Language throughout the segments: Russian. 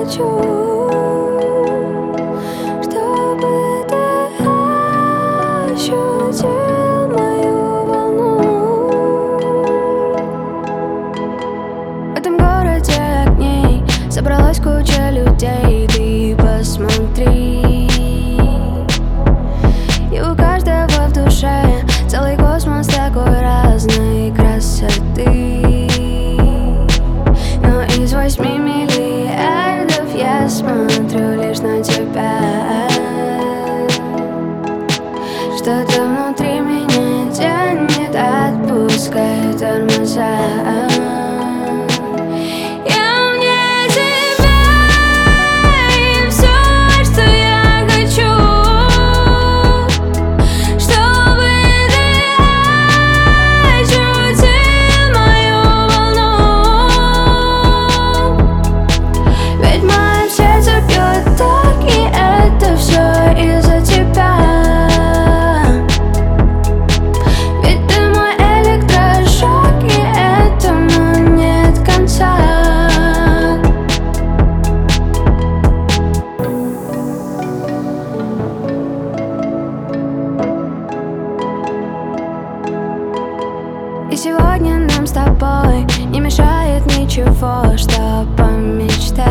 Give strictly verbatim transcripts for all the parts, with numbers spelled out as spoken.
хочу, чтобы ты ощутил мою волну. В этом городе огней собралась куча людей. Ты посмотри, и у каждого в душе целый космос такой разной красоты. Но из восьми миллиардов я смотрю лишь на тебя. Что-то внутри меня тянет, отпускаю тормоза. И сегодня нам с тобой не мешает ничего, что помечтать.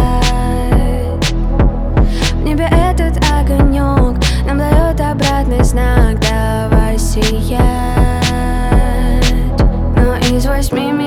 В небе этот огонек нам дает обратный знак: давай сиять. Но из восьми